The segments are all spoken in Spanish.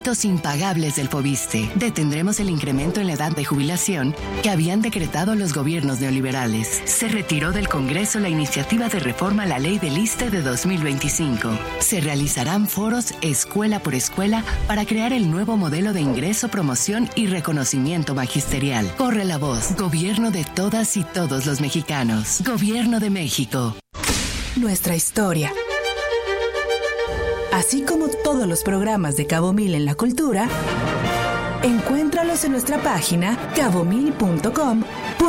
Impagables del Fobiste. Detendremos el incremento en la edad de jubilación que habían decretado los gobiernos neoliberales. Se retiró del Congreso la iniciativa de reforma a la ley del ISSSTE de 2025. Se realizarán foros escuela por escuela para crear el nuevo modelo de ingreso, promoción y reconocimiento magisterial. Corre la voz. Gobierno de todas y todos los mexicanos. Gobierno de México. Nuestra historia. Así como todos los programas de Cabo Mil en la cultura, encuéntralos en nuestra página cabomil.com.mx,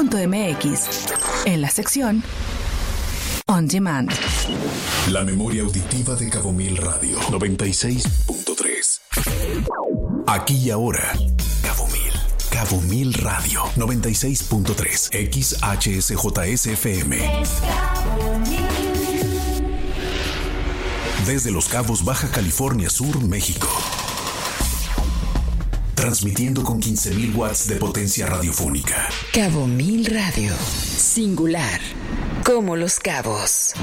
en la sección On Demand. La memoria auditiva de Cabo Mil Radio 96.3. Aquí y ahora, Cabo Mil Radio 96.3 XHSJSFM. Desde Los Cabos, Baja California Sur, México. Transmitiendo con 15,000 watts de potencia radiofónica. Cabo Mil Radio. Singular. Como Los Cabos.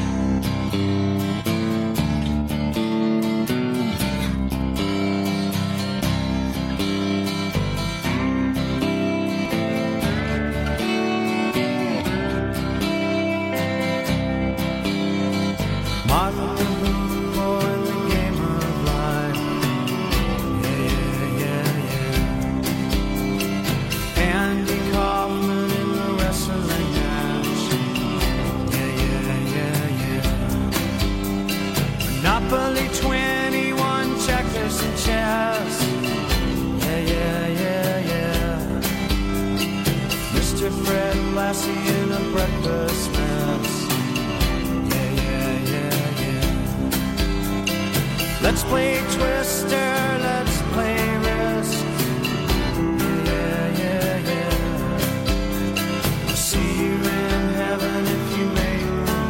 Let's play Twister, let's play Risk. I'll see you in heaven if you make the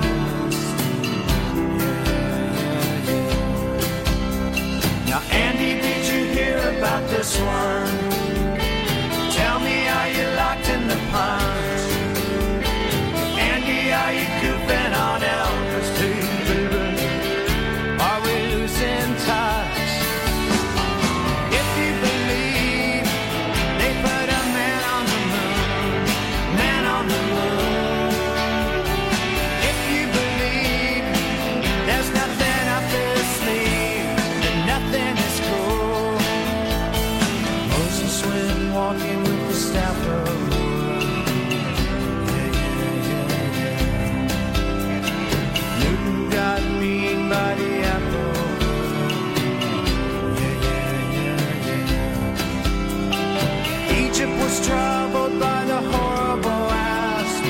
list. Now, Andy, did you hear about this one? Tell me, are you locked in the punch? Andy, are you goofing on Elvis too? Walking with the staff of Newton got beaten by the apple. Egypt was troubled by the horrible asp.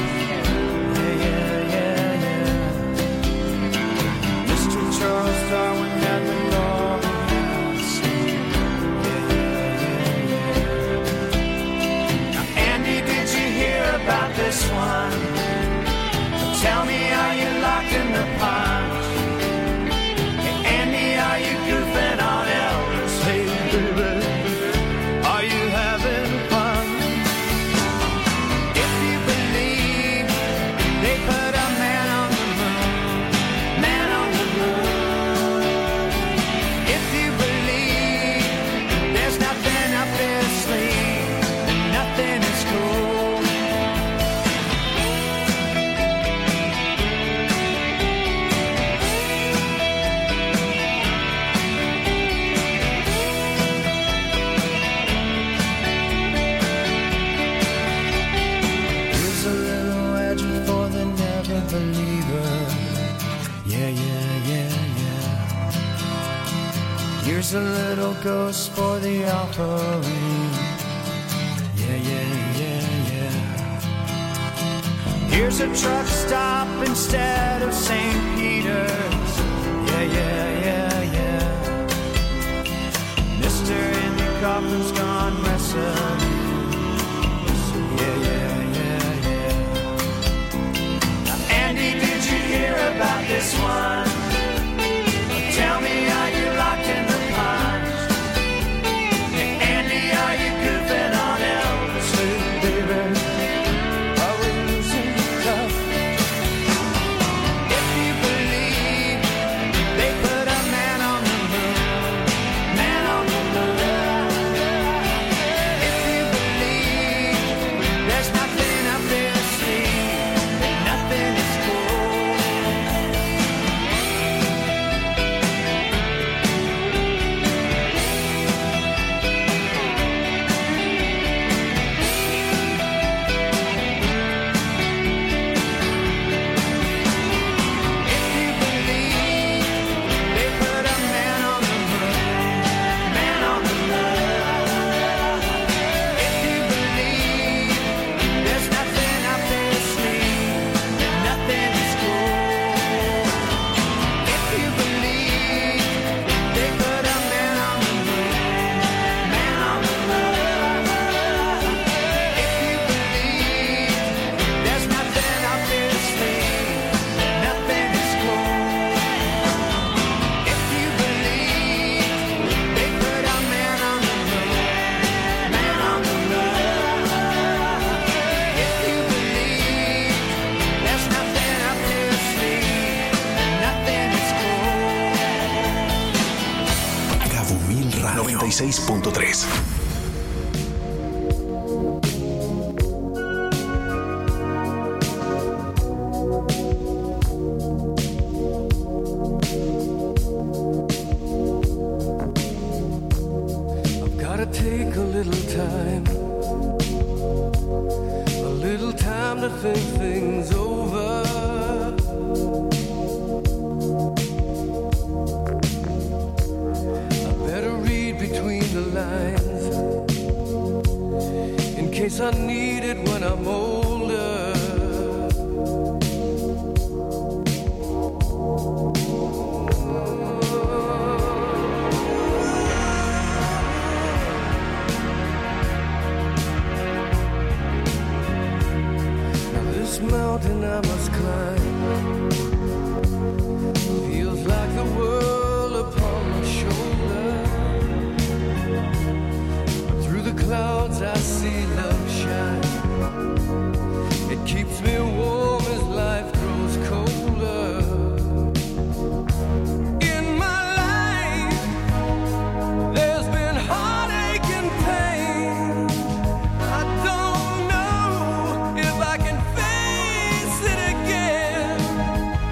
Mr. Charles Darwin had the law. About this one, tell me, are you locked in the punch? Hey, Andy, are you goofing on Elvis? Hey, baby, are you having fun? If you believe they put a man on the moon, man on the moon. If you believe there's nothing up their sleeve, and nothing is cool. Here's a little ghost for the offering. Here's a truck stop instead of St. Peter's. Mr. Andy Kaufman's gone wrestling. Now, Andy, did you hear about this one? Tell me, are you locked in the punch? Hey, Andy, are you goofing on Elvis? Hey, baby, are we losing tough? If you believe they put a man on the moon, man on the moon. 96.3. Take a little time to think things over. I better read between the lines in case I need it when I'm older. Mountain I must climb feels like the world upon my shoulder. Through the clouds I see love shine. It keeps me warm as life grows colder. In my life there's been heartache and pain. I don't know if I can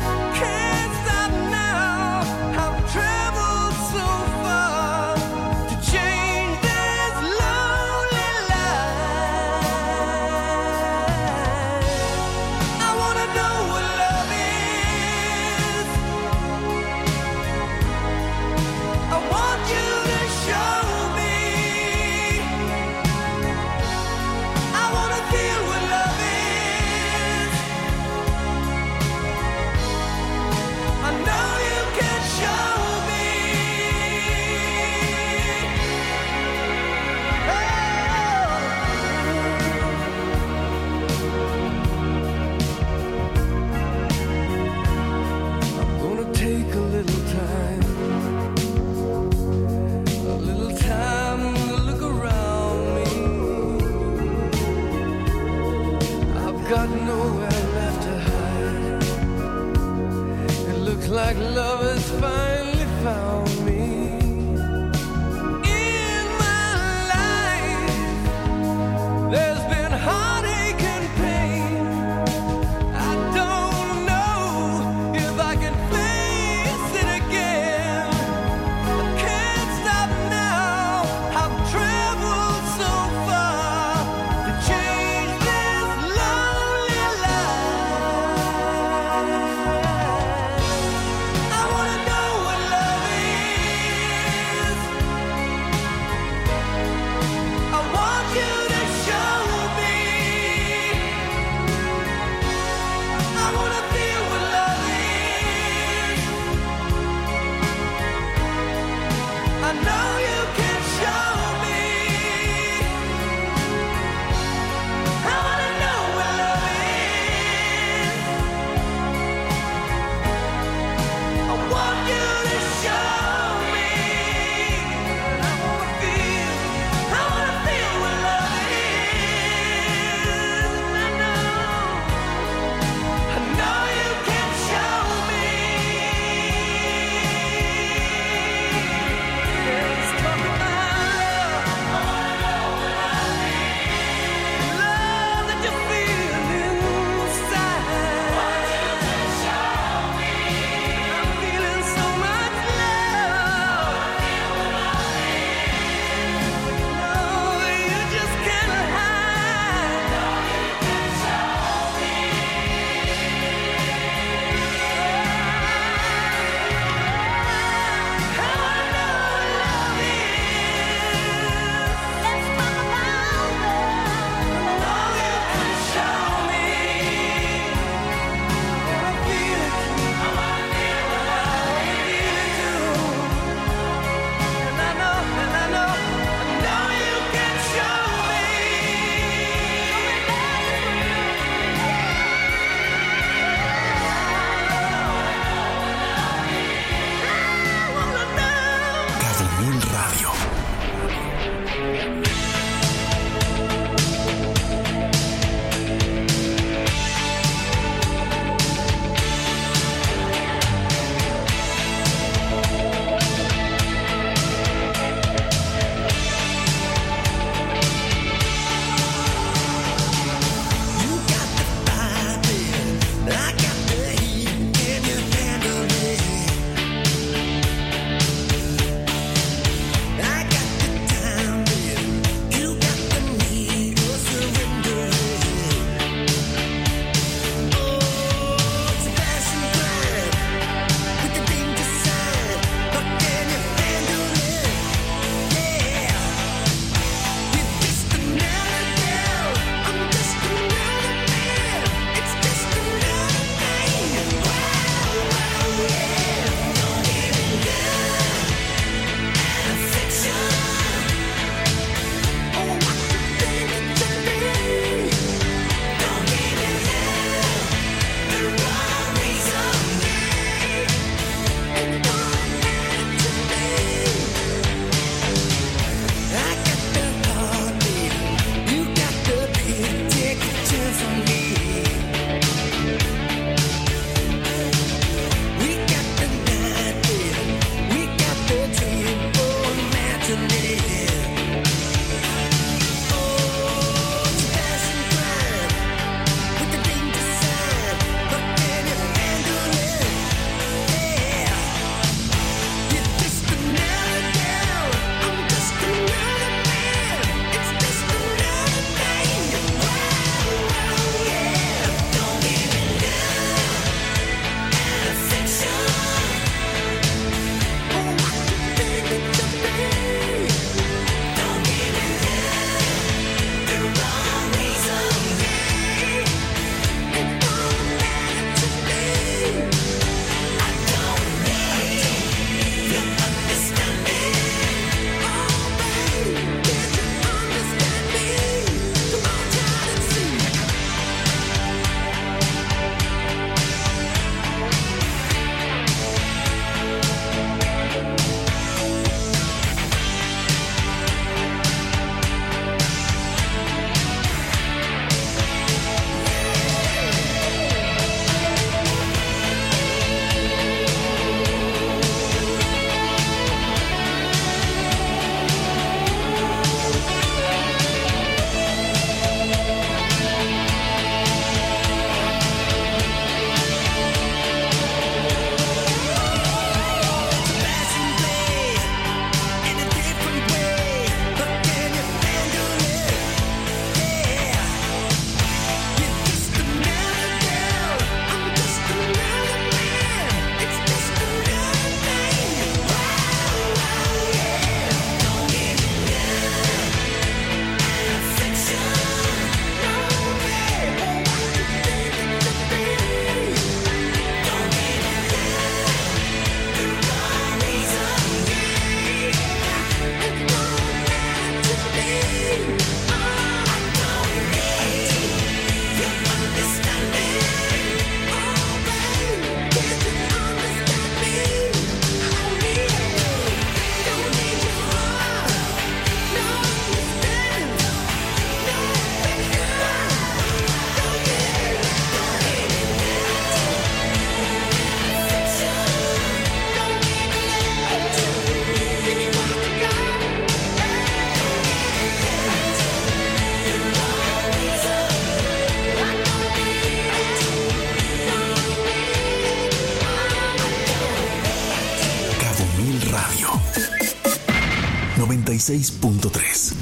96.3.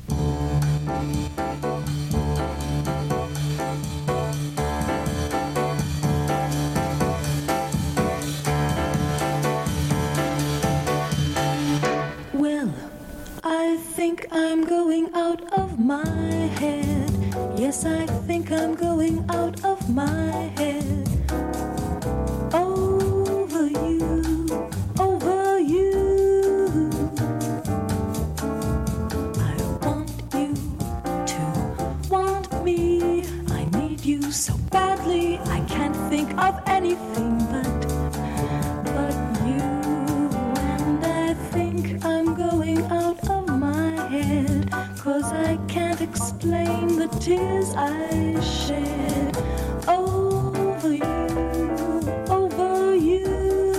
Well, I think I'm going out of my head. Yes, I think I'm going out of my head. Over you, over you. I want you to want me. I need you so badly. I can't think of anything but you. And I think I'm going out of my head, 'cause I can't explain the tears I shed over you, over you.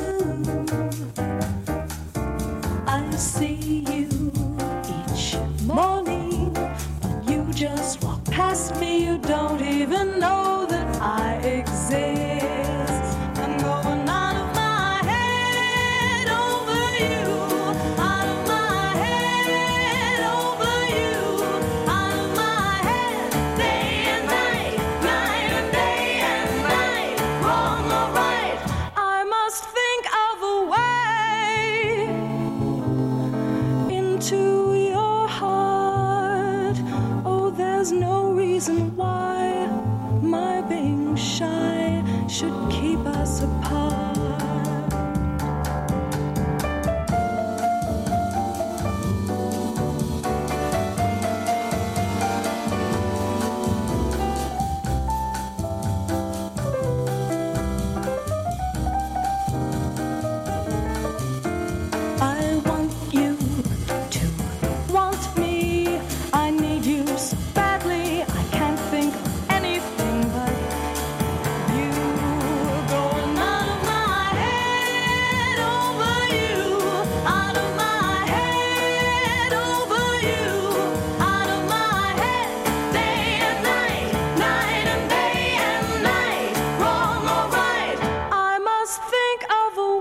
I see you each morning, but you just walk past me. You don't even know that I exist. I'm going out of my head over you, out of my head over you, out of my head, day and night, night and day and night, wrong or right, I must think of a way into your heart. Oh, there's no reason why my being shy should keep us apart. I want you to want me. I need you so badly. I can't think of anything but you. Going out of my head over you, out of my head over you, out of my head, day and night, night and day and night, wrong or right, I must think of a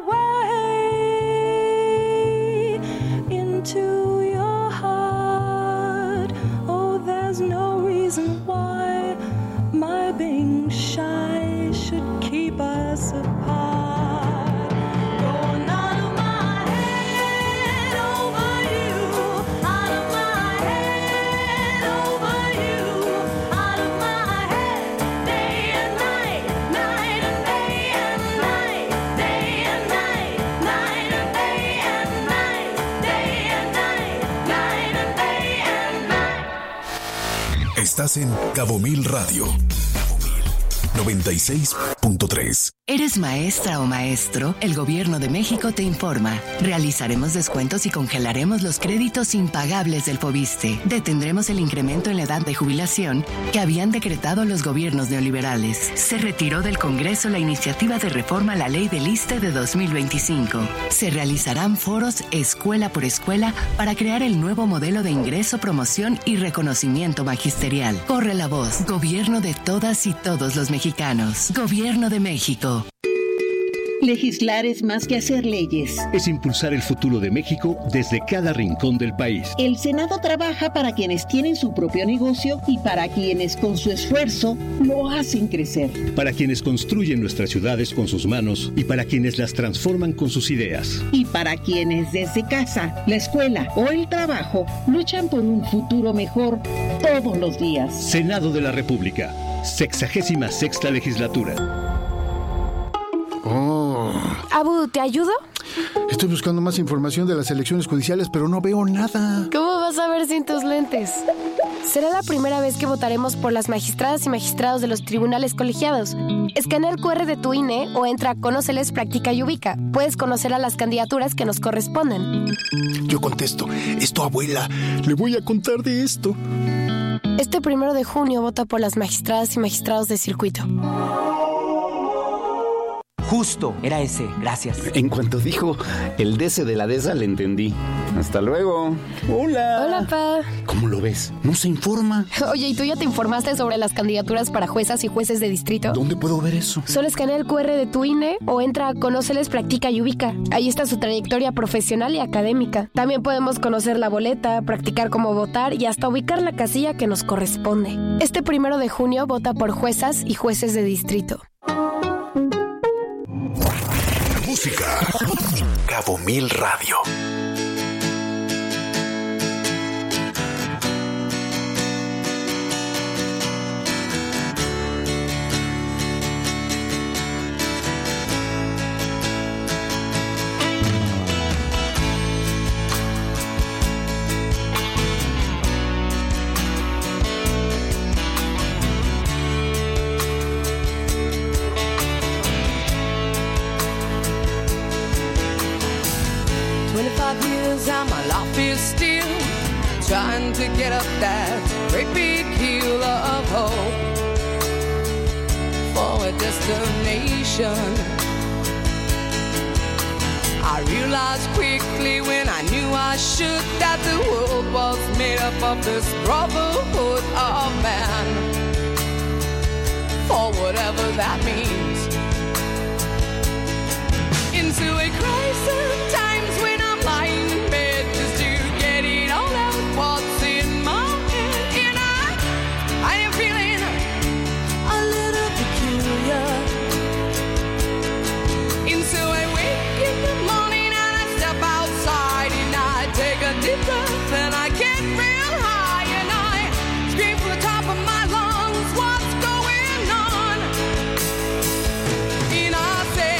way into your heart. Oh, there's no reason why my being shy should keep us apart. Going out of my head over you, out of my head over you, out of my head, day and night, night and day and night, day and night, night and day and night, day and night, night and day and night. Estás en Cabo Mil Radio. 96.3. ¿Eres maestra o maestro? El Gobierno de México te informa. Realizaremos descuentos y congelaremos los créditos impagables del Fobiste. Detendremos el incremento en la edad de jubilación que habían decretado los gobiernos neoliberales. Se retiró del Congreso la iniciativa de reforma a la Ley del ISSSTE de 2025. Se realizarán foros escuela por escuela para crear el nuevo modelo de ingreso, promoción y reconocimiento magisterial. Corre la voz. Gobierno de todas y todos los mexicanos. Gobierno de México. Legislar es más que hacer leyes. Es impulsar el futuro de México desde cada rincón del país. El Senado trabaja para quienes tienen su propio negocio y para quienes con su esfuerzo lo hacen crecer. Para quienes construyen nuestras ciudades con sus manos y para quienes las transforman con sus ideas. Y para quienes desde casa, la escuela o el trabajo luchan por un futuro mejor todos los días. Senado de la República, 66ª legislatura. Abu, ¿te ayudo? Estoy buscando más información de las elecciones judiciales, pero no veo nada. ¿Cómo vas a ver sin tus lentes? Será la primera vez que votaremos por las magistradas y magistrados de los tribunales colegiados. Escanea el QR de tu INE o entra a Conóceles, Practica y Ubica. Puedes conocer a las candidaturas que nos corresponden. Yo contesto, esto abuela, le voy a contar de esto. Este 1 de junio vota por las magistradas y magistrados de circuito. Justo, era ese. Gracias. En cuanto dijo el DC de la DESA, le entendí. Hasta luego. Hola. Hola, pa. ¿Cómo lo ves? ¿No se informa? Oye, ¿y tú ya te informaste sobre las candidaturas para juezas y jueces de distrito? ¿Dónde puedo ver eso? Solo escanea el QR de tu INE o entra a Conóceles, Practica y Ubica. Ahí está su trayectoria profesional y académica. También podemos conocer la boleta, practicar cómo votar y hasta ubicar la casilla que nos corresponde. Este 1 de junio vota por juezas y jueces de distrito. Música. Cabo Mil Radio. And my life is still trying to get up that great big hill of hope for a destination. I realized quickly when I knew I should that the world was made up of this brotherhood of man, for whatever that means. Into a crisis times when I'm lying in bed just to get it all out what's in my head. And I am feeling a little peculiar. And so I wake in the morning and I step outside and I take a deep breath and I get real high and I scream from the top of my lungs, what's going on? And I say,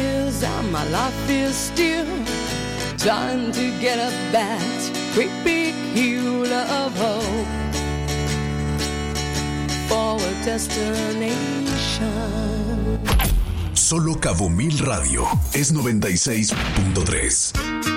years and my life is still trying to get up that great big hill of hope for a destination. Solo Cabo Mil Radio es 96.3.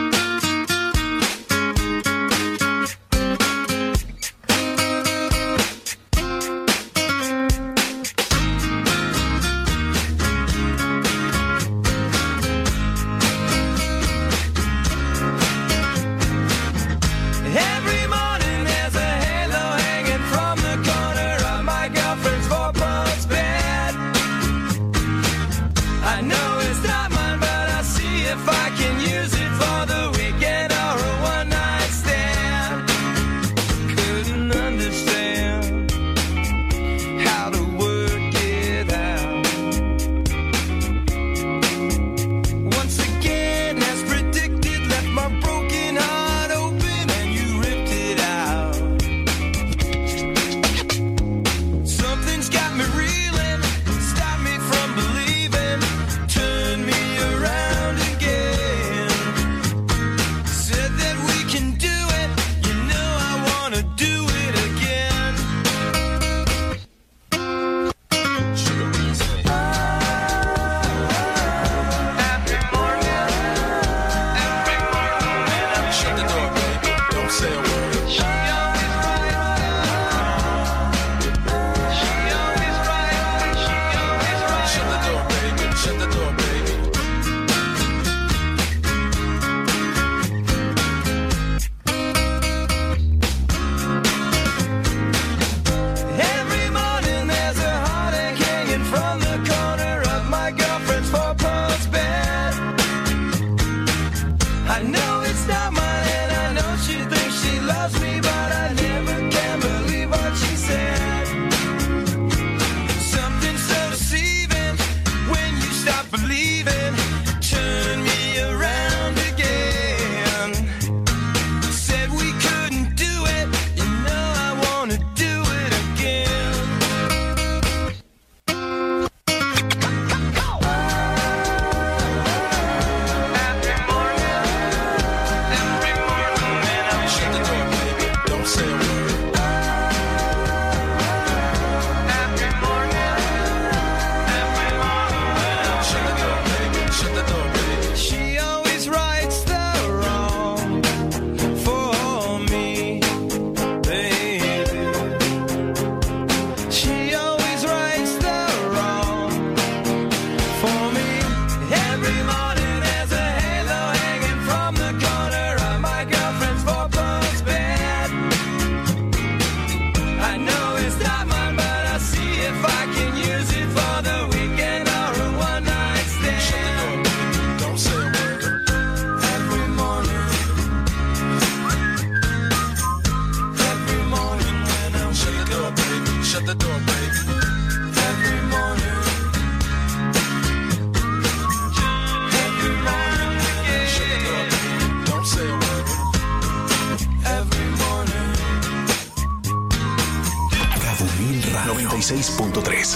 Cabo Mil Radio 96.3.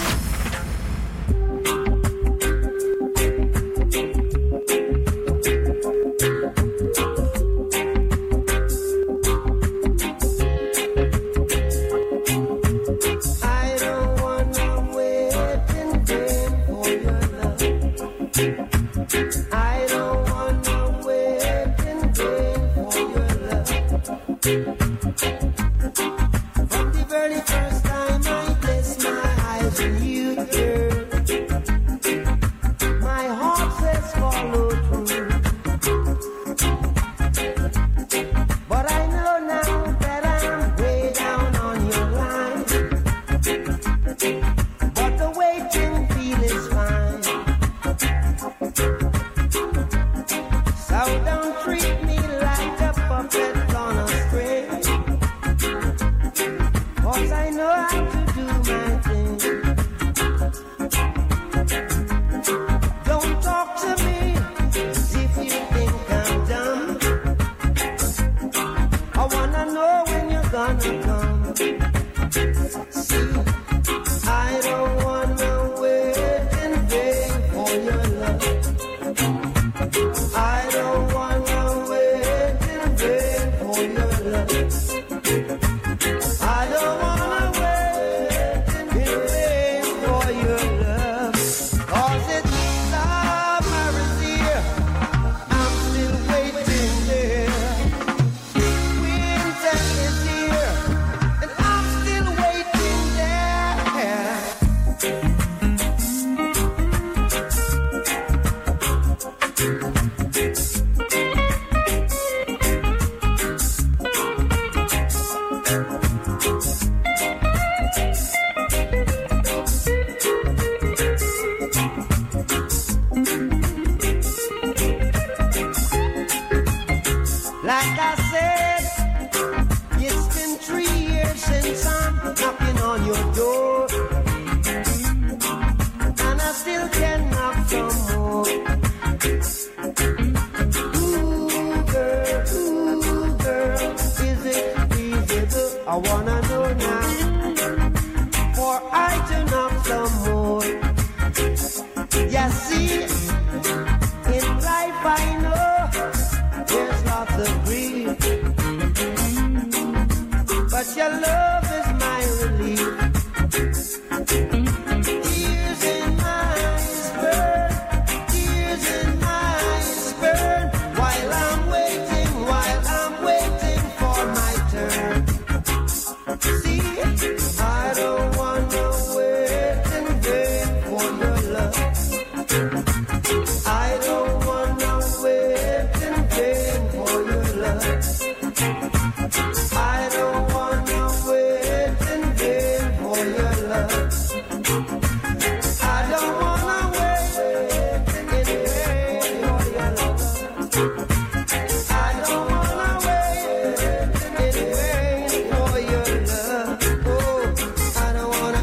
So don't treat me like a puppet on a string. Like I said, it's been 3 years since I'm knocking on your door, and I still can knock some more. Ooh, girl, is it feasible? I wanna know now, for I to knock some more. You see, in life I know there's lots of grief, but your love is my relief. Tears in my eyes burn, tears in my eyes burn, while I'm waiting for my turn. See, I don't wanna wait in vain for your love. I don't wanna wait in vain for your love. I don't wanna wait in vain for your love. I don't wanna wait in vain for your love. I don't wanna wait in vain for your love. Oh, I don't wanna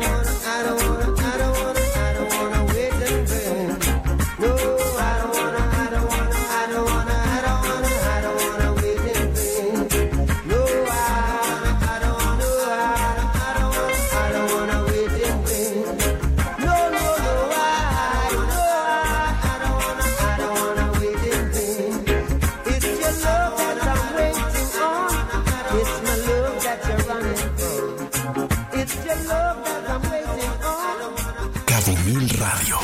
wait in vain. No, I don't wanna wait in vain. No, I don't wanna wait in vain. No, I don't wanna wait in vain. It's your love that I'm waiting on. It's my love that you're running from. It's your love that I'm waiting on. Cabo Mil Radio.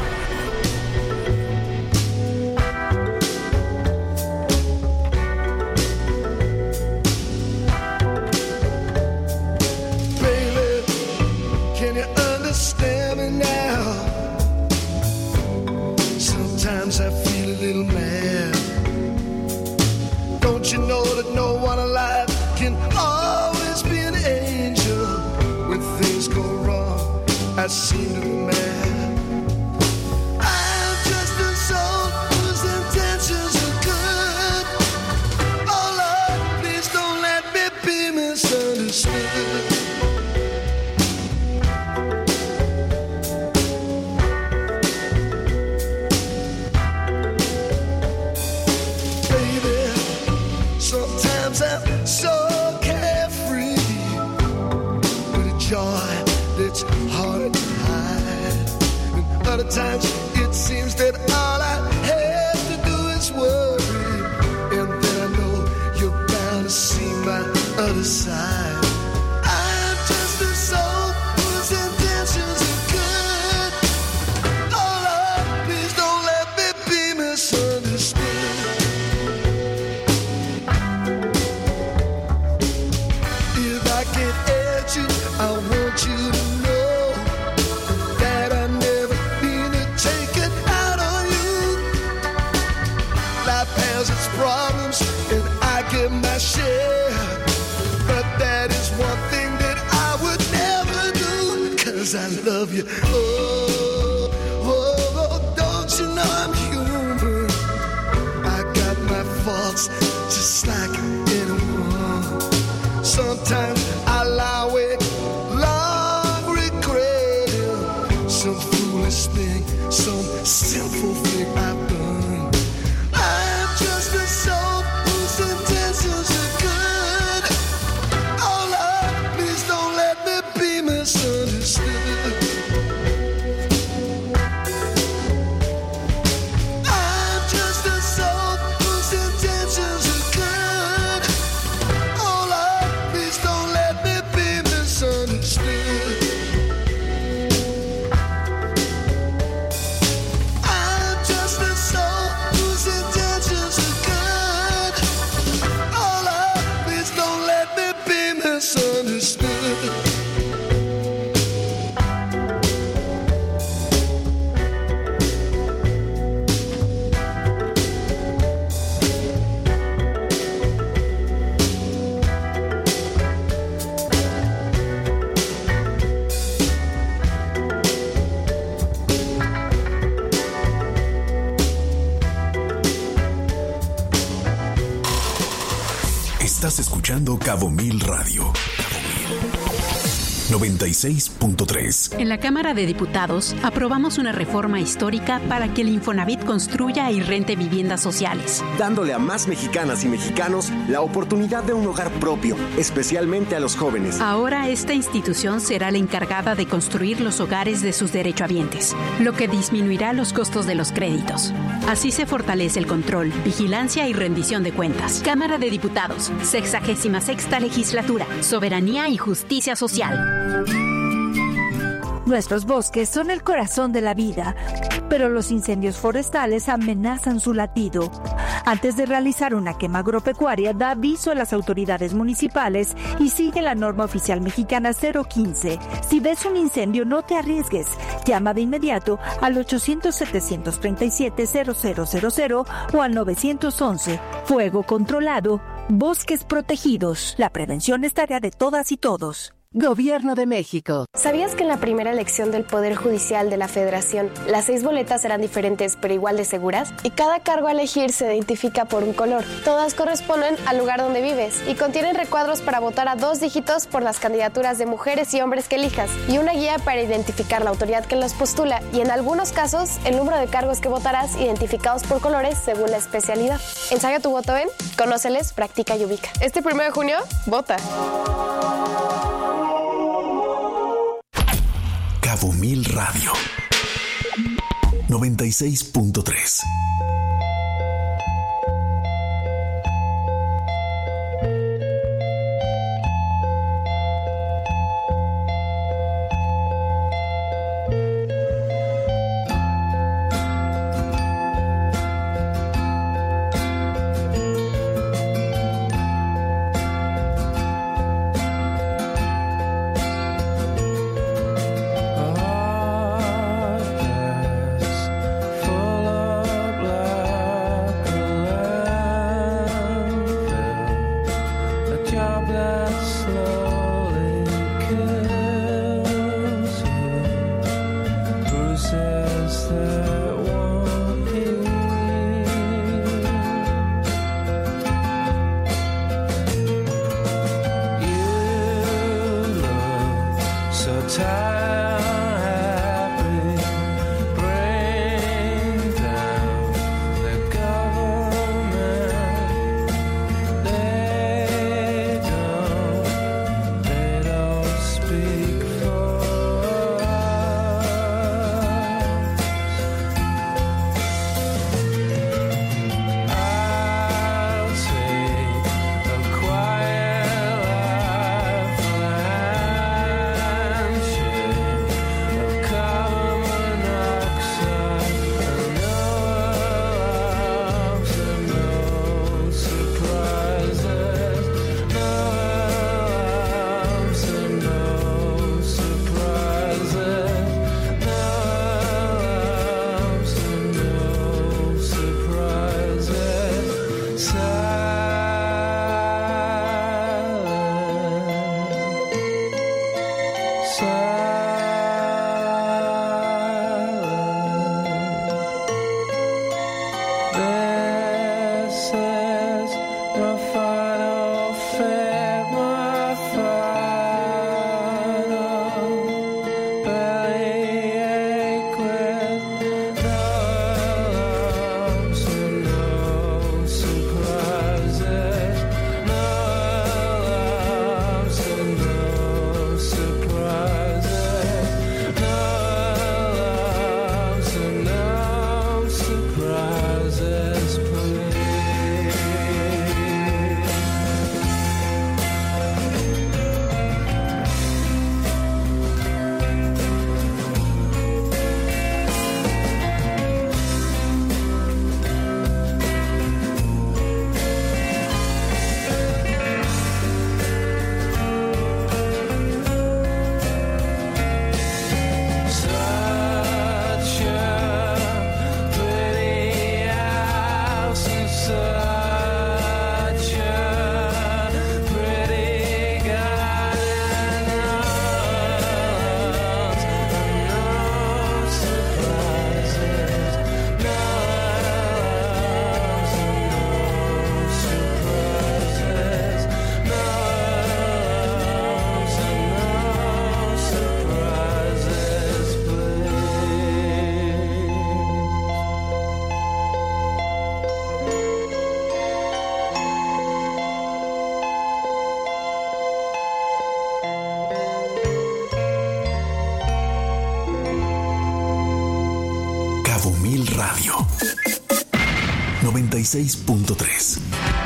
Baby, can you understand me now? Sometimes I feel a little mad. Don't you know that no one alive can always be an angel? When things go wrong, I seem to be mad. I'm just a soul whose intentions are good. Oh Lord, please don't let me be misunderstood. Baby, sometimes I'm so carefree, with a joy that's hard to hide. And other times it seems that all I have to do is worry, and then I know you're bound to see my other side. I'm just a soul whose intentions are good. Oh Lord, please don't let me be misunderstood. If I can't hurt you, I want you to know that I never mean to take it out on you. Life has its problems, and I get my share. But that is one thing that I would never do, 'cause I love you. Oh, don't you know I'm human? I got my faults just like anyone. Sometimes I lie awake, long regretting some foolish thing, some sinful thing I've done. I'm just a soul whose intentions are good. Oh Lord, please don't let me be misunderstood. I'm just a soul whose intentions are good. Oh Lord, please don't let me be misunderstood. I'm just a soul Estás escuchando Cabo Mil Radio. 96.3. En la Cámara de Diputados aprobamos una reforma histórica para que el Infonavit construya y rente viviendas sociales, dándole a más mexicanas y mexicanos la oportunidad de un hogar propio, especialmente a los jóvenes. Ahora esta institución será la encargada de construir los hogares de sus derechohabientes, lo que disminuirá los costos de los créditos. Así se fortalece el control, vigilancia y rendición de cuentas. Cámara de Diputados, 66ª Legislatura, Soberanía y Justicia Social. Nuestros bosques son el corazón de la vida, pero los incendios forestales amenazan su latido. Antes de realizar una quema agropecuaria, da aviso a las autoridades municipales y sigue la norma oficial mexicana 015. Si ves un incendio, no te arriesgues. Llama de inmediato al 800-737-0000 o al 911. Fuego controlado, bosques protegidos. La prevención es tarea de todas y todos. Gobierno de México. ¿Sabías que en la primera elección del Poder Judicial de la Federación, las 6 boletas serán diferentes pero igual de seguras? Y cada cargo a elegir se identifica por un color. Todas corresponden al lugar donde vives y contienen recuadros para votar a 2 dígitos por las candidaturas de mujeres y hombres que elijas y una guía para identificar la autoridad que los postula y en algunos casos el número de cargos que votarás identificados por colores según la especialidad. Ensaya tu voto en Conóceles, Practica y Ubica. Este 1 de junio, vota. Cabo Mil Radio 96.3. Full of black 96.3.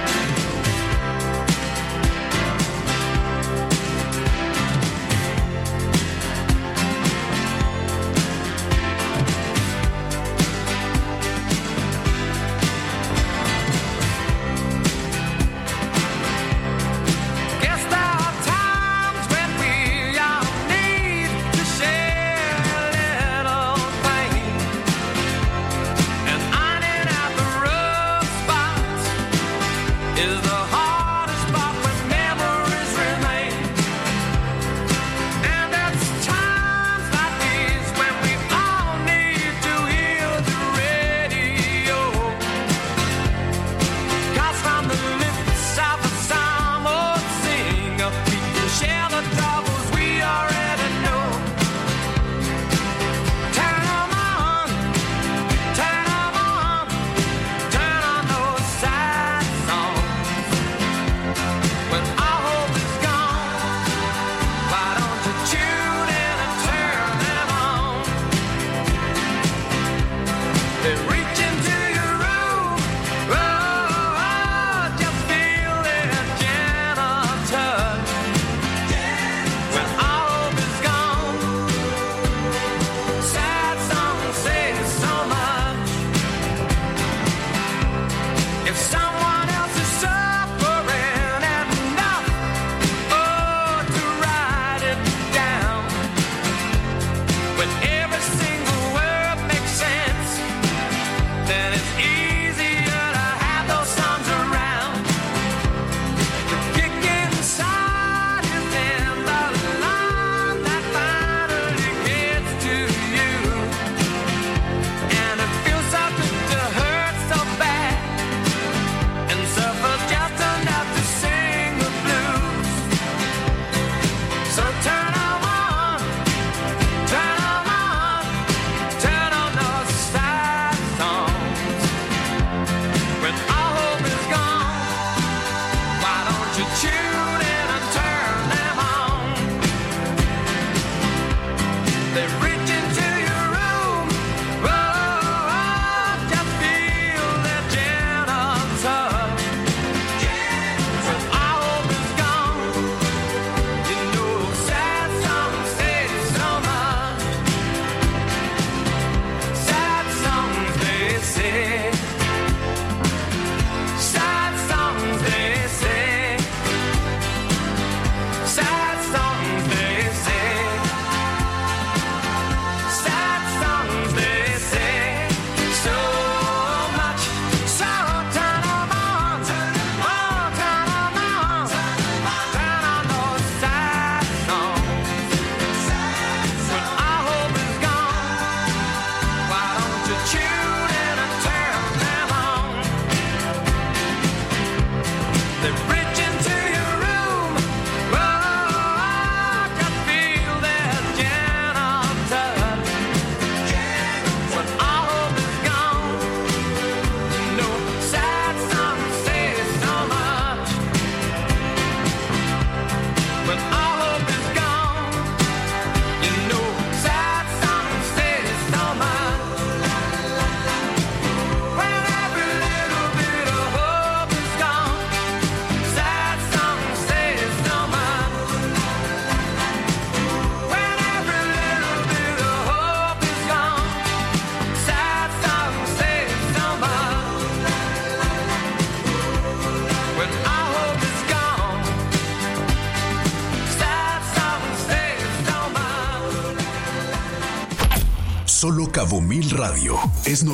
Solo Cabo Mil Radio es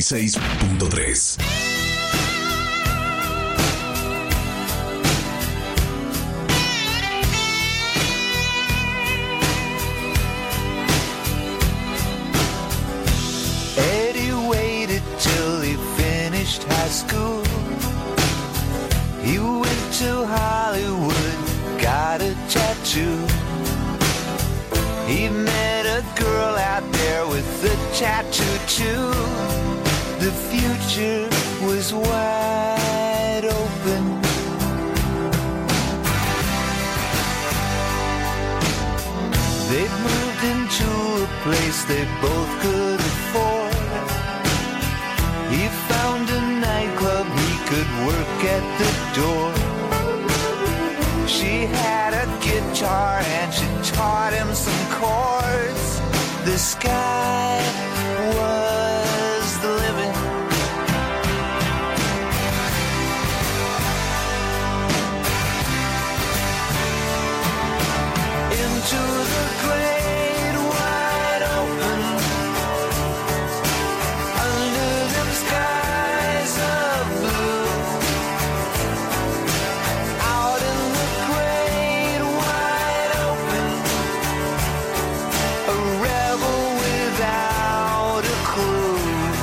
96.3. Eddie waited till he finished high school. He went to Hollywood, got a tattoo. He met a girl out there with a tattoo too. The future was wide open. They moved into a place they both could afford. He found a nightclub he could work at the door. She had a guitar and she taught him some chords. The sky was the limit. Into the great wide open, under them skies of blue, out in the great wide open, a rebel without a clue.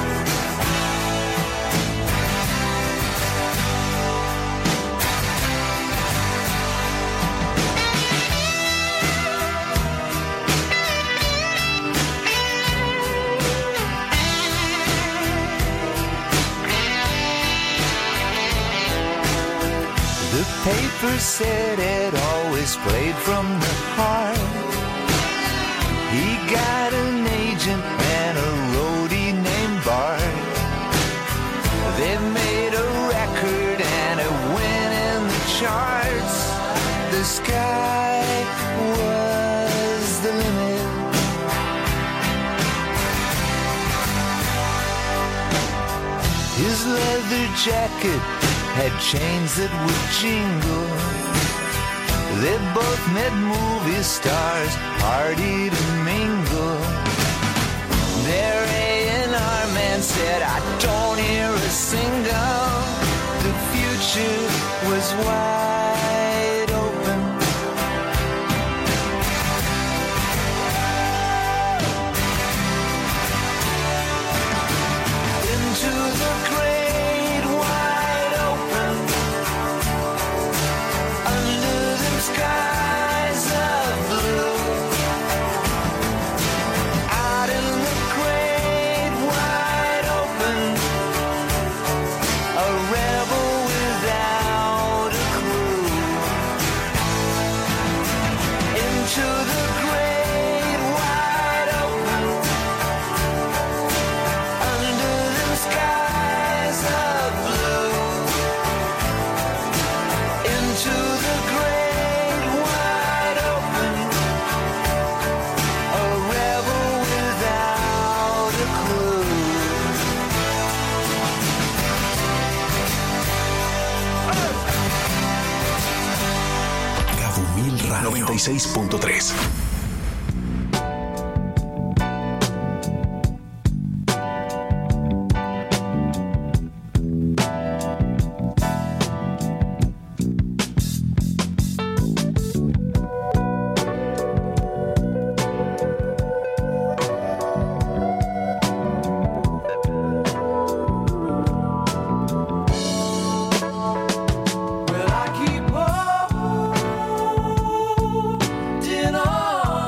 The paper said it always played from the heart. He got an agent and a roadie named Bart. They made a record and it went in the charts. The sky was the limit. His leather jacket had chains that would jingle. They both met movie stars, partied and mingled. Their A&R man said, I don't hear a single. The future was wide open. Into the great wide open, under them skies of blue, out in the great wide open, a rebel without a clue. Into the great wide open, under them skies of blue, into the great wide open, a rebel without a clue. Cabo Mil Radio 96.3. Well, I keep holding on.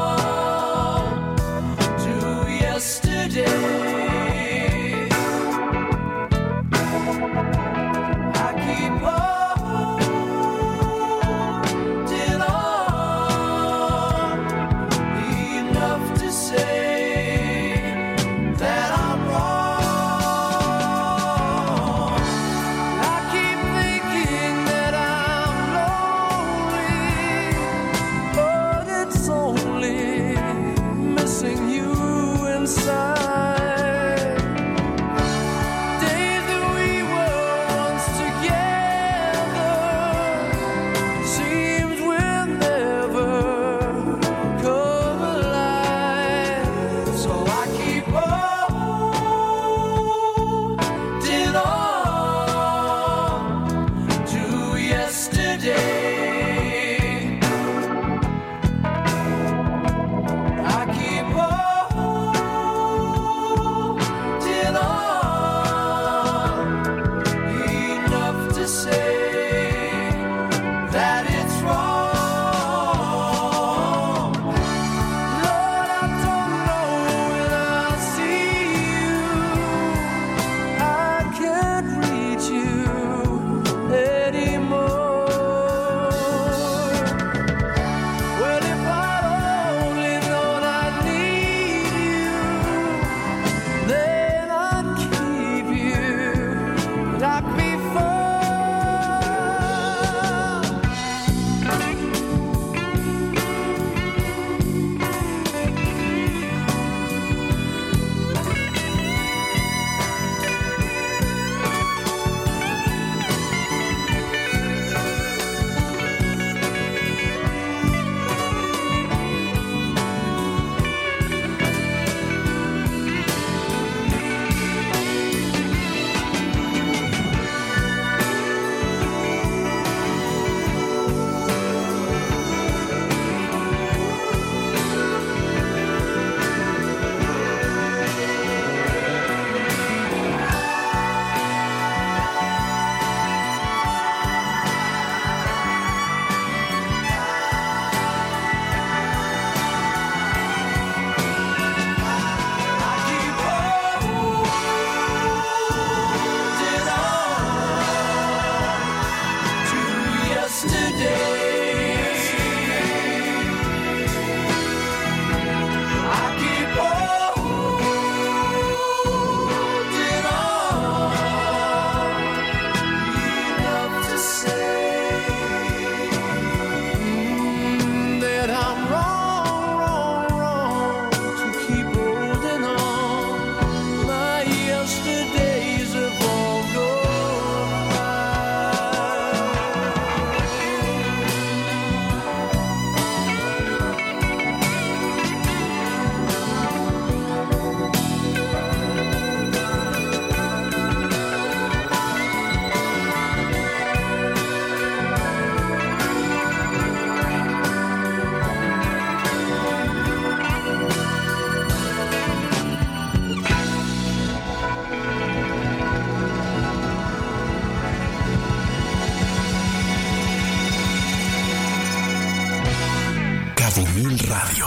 Cabo Mil Radio.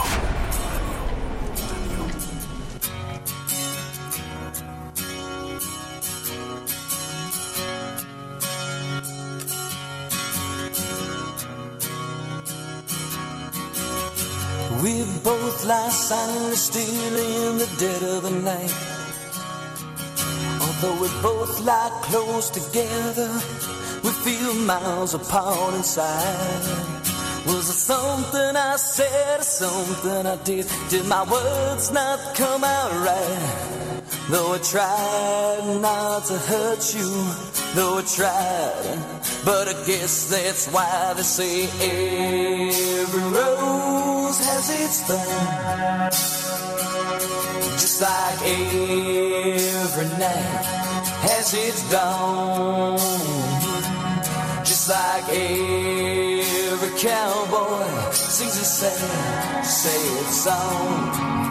We both lie silently still in the dead of the night. Although we both lie close together, we feel miles apart inside. Was it something I said or something I did? Did my words not come out right? Though I tried not to hurt you, though I tried, but I guess that's why they say every rose has its thorn. Just like every night has its dawn. Just like every cowboy sings a sad, sad song.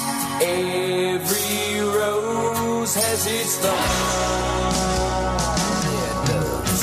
Every rose has its thorn. Yeah, it does.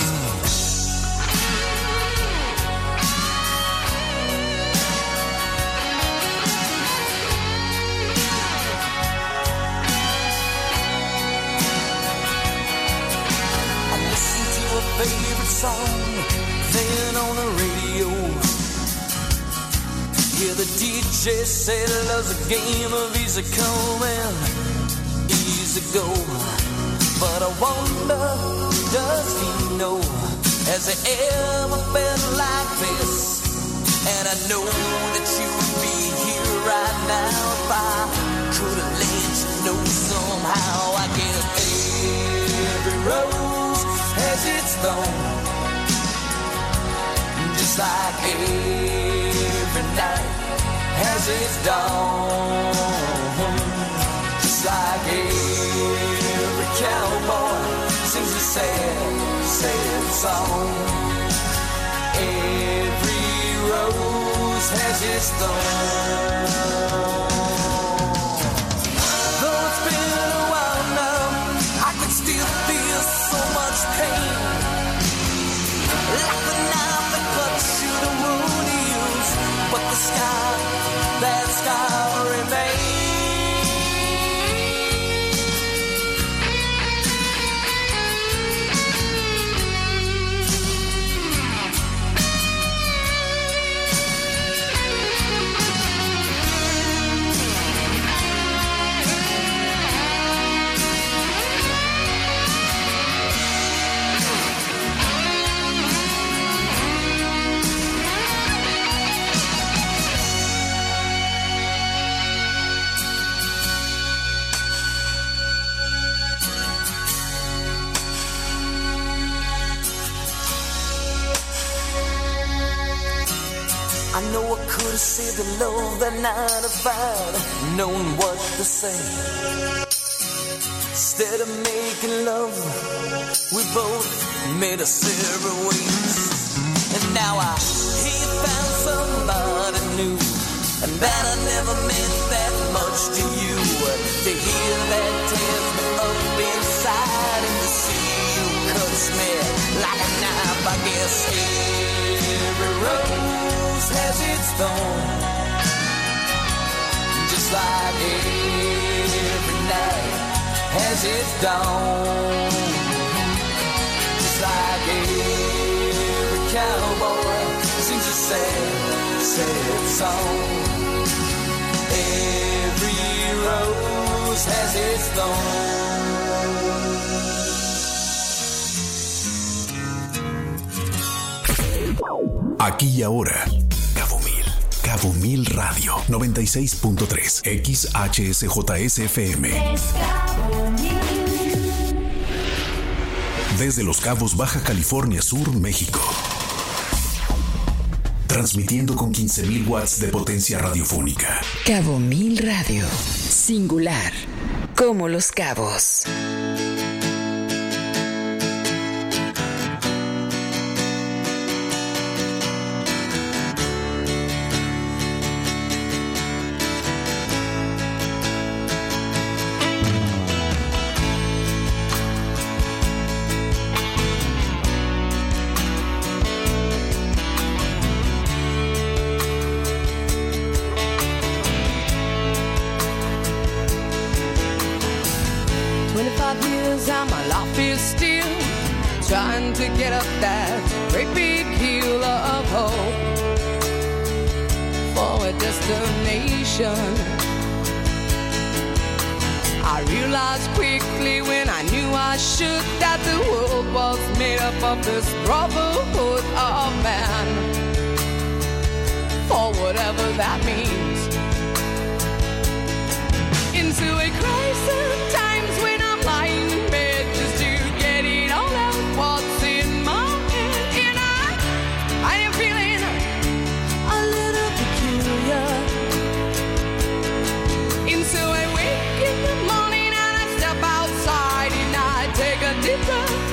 I listen to a favorite song, then on the radio. Yeah, the DJ said love's a game of easy come and easy go. But I wonder, does he know? Has he ever felt like this? And I know that you would be here right now if I could have let you know somehow. I guess every rose has its thorn. Just like every night has its dawn. Just like every cowboy sings a sad, sad song. Every rose has its thorn. Though it's been a while now, I can still feel so much pain. Like the knife that cuts you the wound heals, but the scar, that scar remains. I know I could have saved the love that night if I'd known what to say. Instead of making love, we both made us separate ways. And now I hear you found somebody new, and that I never meant that much to you. To hear that tears me up inside, and to see you cuts me like a knife. I guess every rose has its thorn. Just like every night has its dawn. Just like every cowboy sings a sad, sad song. Every rose has its thorn. Aquí y ahora, Cabo Mil Radio 96.3 XHSJSFM. Desde Los Cabos, Baja California Sur, México. Transmitiendo con 15,000 watts de potencia radiofónica. Cabo Mil Radio. Singular. Como Los Cabos. trying to get up that great big hill of hope for a destination. I realized quickly when I knew I should that the world was made up of this brotherhood of man, for whatever that means. Into a crisis, times when I'm lying in bed just to get it all out what's in my head. And I am feeling a little peculiar. And so I wake in the morning and I step outside and I take a deep breath